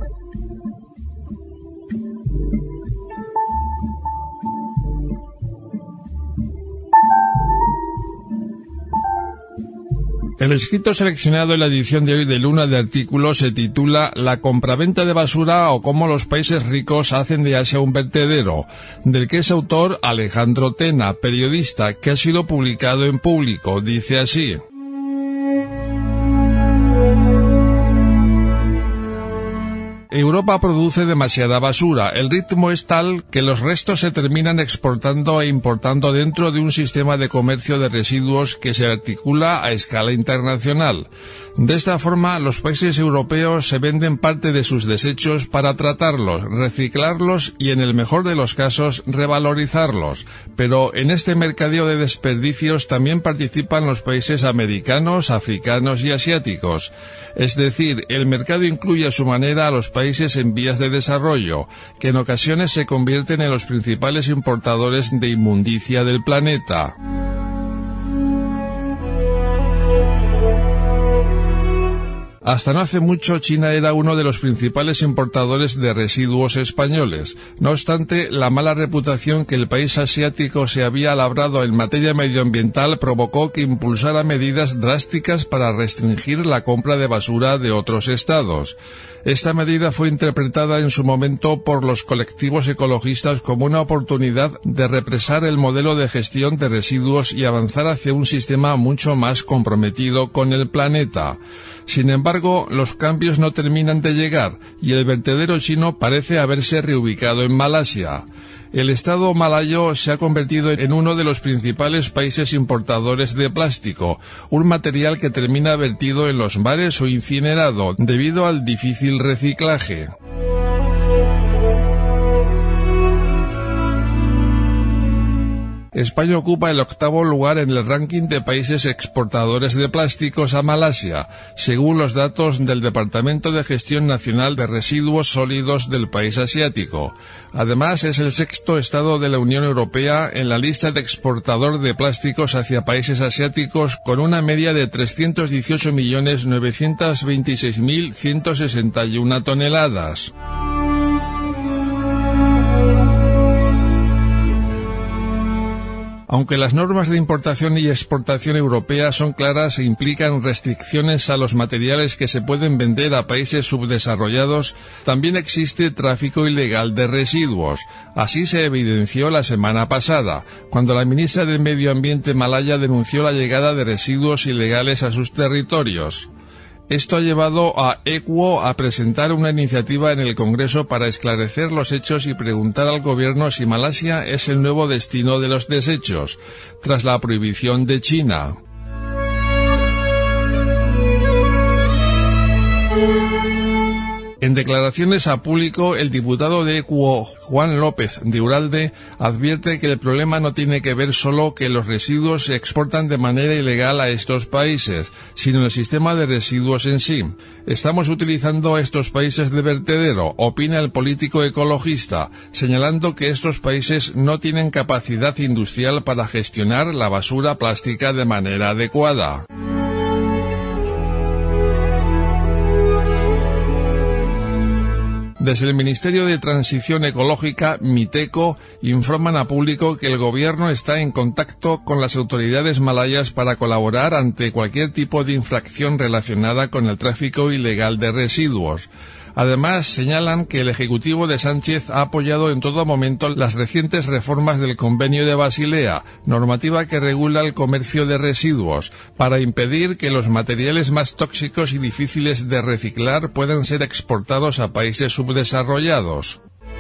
El escrito seleccionado en la edición de hoy de Luna de Artículos se titula La compraventa de basura o cómo los países ricos hacen de Asia un vertedero, del que es autor Alejandro Tena, periodista, que ha sido publicado en Público. Dice así: Europa produce demasiada basura. El ritmo es tal que los restos se terminan exportando e importando dentro de un sistema de comercio de residuos que se articula a escala internacional. De esta forma, los países europeos se venden parte de sus desechos para tratarlos, reciclarlos y, en el mejor de los casos, revalorizarlos. Pero en este mercadeo de desperdicios también participan los países americanos, africanos y asiáticos. Es decir, el mercado incluye a su manera a los países en vías de desarrollo, que en ocasiones se convierten en los principales importadores de inmundicia del planeta. Hasta no hace mucho, China era uno de los principales importadores de residuos españoles. No obstante, la mala reputación que el país asiático se había labrado en materia medioambiental provocó que impulsara medidas drásticas para restringir la compra de basura de otros estados. Esta medida fue interpretada en su momento por los colectivos ecologistas como una oportunidad de represar el modelo de gestión de residuos y avanzar hacia un sistema mucho más comprometido con el planeta. Sin embargo, los cambios no terminan de llegar y el vertedero chino parece haberse reubicado en Malasia. El estado malayo se ha convertido en uno de los principales países importadores de plástico, un material que termina vertido en los mares o incinerado debido al difícil reciclaje. España ocupa el 8º lugar en el ranking de países exportadores de plásticos a Malasia, según los datos del Departamento de Gestión Nacional de Residuos Sólidos del país asiático. Además, es el 6º estado de la Unión Europea en la lista de exportador de plásticos hacia países asiáticos, con una media de 318.926.161 toneladas. Aunque las normas de importación y exportación europeas son claras e implican restricciones a los materiales que se pueden vender a países subdesarrollados, también existe tráfico ilegal de residuos. Así se evidenció la semana pasada, cuando la ministra de Medio Ambiente malaya denunció la llegada de residuos ilegales a sus territorios. Esto ha llevado a ECUO a presentar una iniciativa en el Congreso para esclarecer los hechos y preguntar al gobierno si Malasia es el nuevo destino de los desechos, tras la prohibición de China. En declaraciones a Público, el diputado de ECUO, Juan López de Uralde, advierte que el problema no tiene que ver solo que los residuos se exportan de manera ilegal a estos países, sino el sistema de residuos en sí. Estamos utilizando a estos países de vertedero, opina el político ecologista, señalando que estos países no tienen capacidad industrial para gestionar la basura plástica de manera adecuada. Desde el Ministerio de Transición Ecológica, MITECO, informan a Público que el gobierno está en contacto con las autoridades malayas para colaborar ante cualquier tipo de infracción relacionada con el tráfico ilegal de residuos. Además, señalan que el Ejecutivo de Sánchez ha apoyado en todo momento las recientes reformas del Convenio de Basilea, normativa que regula el comercio de residuos, para impedir que los materiales más tóxicos y difíciles de reciclar puedan ser exportados a países subdesarrollados.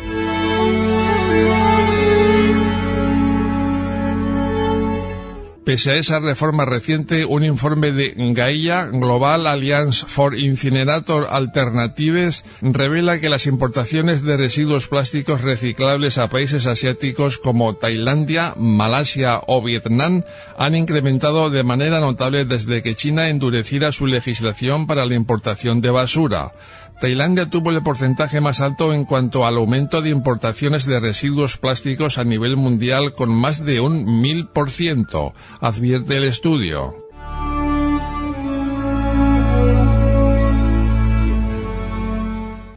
Pese a esa reforma reciente, un informe de GAIA, Global Alliance for Incinerator Alternatives, revela que las importaciones de residuos plásticos reciclables a países asiáticos como Tailandia, Malasia o Vietnam han incrementado de manera notable desde que China endureciera su legislación para la importación de basura. Tailandia tuvo el porcentaje más alto en cuanto al aumento de importaciones de residuos plásticos a nivel mundial, con más de un 1000%, advierte el estudio.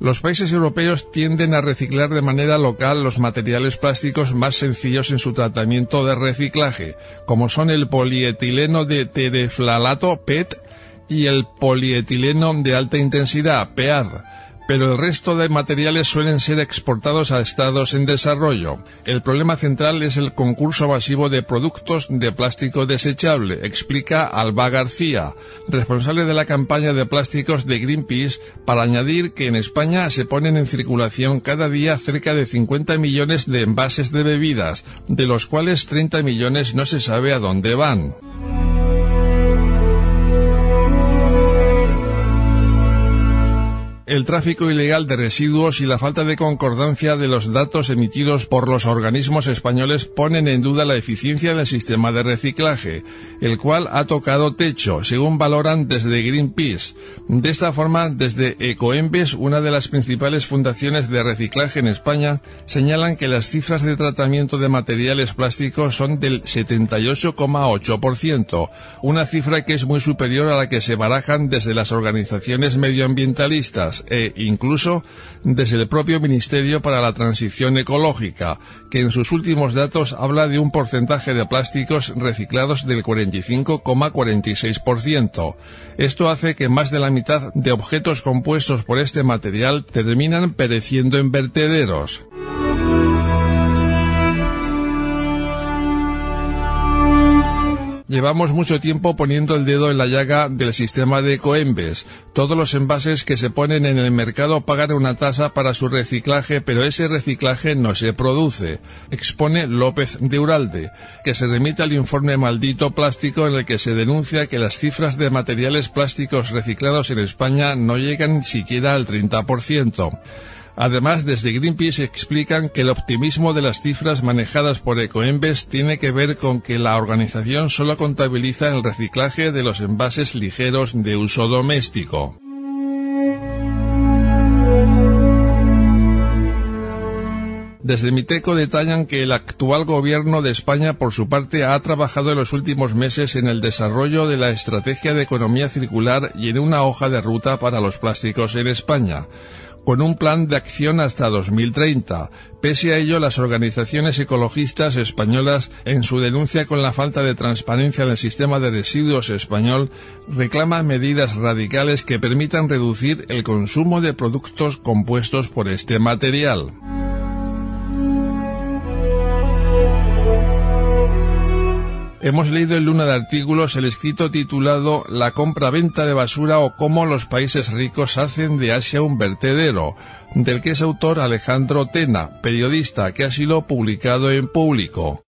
Los países europeos tienden a reciclar de manera local los materiales plásticos más sencillos en su tratamiento de reciclaje, como son el polietileno de tereflalato PET y el polietileno de alta intensidad PEAD, pero el resto de materiales suelen ser exportados a estados en desarrollo. El problema central es el concurso masivo de productos de plástico desechable, explica Alba García, responsable de la campaña de plásticos de Greenpeace, para añadir que en España se ponen en circulación cada día cerca de 50 millones de envases de bebidas, de los cuales 30 millones no se sabe a dónde van. El tráfico ilegal de residuos y la falta de concordancia de los datos emitidos por los organismos españoles ponen en duda la eficiencia del sistema de reciclaje, el cual ha tocado techo, según valoran desde Greenpeace. De esta forma, desde Ecoembes, una de las principales fundaciones de reciclaje en España, señalan que las cifras de tratamiento de materiales plásticos son del 78,8%, una cifra que es muy superior a la que se barajan desde las organizaciones medioambientalistas e incluso desde el propio Ministerio para la Transición Ecológica, que en sus últimos datos habla de un porcentaje de plásticos reciclados del 45,46%. Esto hace que más de la mitad de objetos compuestos por este material terminan pereciendo en vertederos. Llevamos mucho tiempo poniendo el dedo en la llaga del sistema de Ecoembes. Todos los envases que se ponen en el mercado pagan una tasa para su reciclaje, pero ese reciclaje no se produce, expone López de Uralde, que se remite al informe Maldito Plástico, en el que se denuncia que las cifras de materiales plásticos reciclados en España no llegan siquiera al 30%. Además, desde Greenpeace explican que el optimismo de las cifras manejadas por Ecoembes tiene que ver con que la organización solo contabiliza el reciclaje de los envases ligeros de uso doméstico. Desde Miteco detallan que el actual gobierno de España, por su parte, ha trabajado en los últimos meses en el desarrollo de la estrategia de economía circular y en una hoja de ruta para los plásticos en España, con un plan de acción hasta 2030. Pese a ello, las organizaciones ecologistas españolas, en su denuncia con la falta de transparencia del sistema de residuos español, reclaman medidas radicales que permitan reducir el consumo de productos compuestos por este material. Hemos leído en Luna de Artículos el escrito titulado La compra-venta de basura o cómo los países ricos hacen de Asia un vertedero, del que es autor Alejandro Tena, periodista, que ha sido publicado en Público.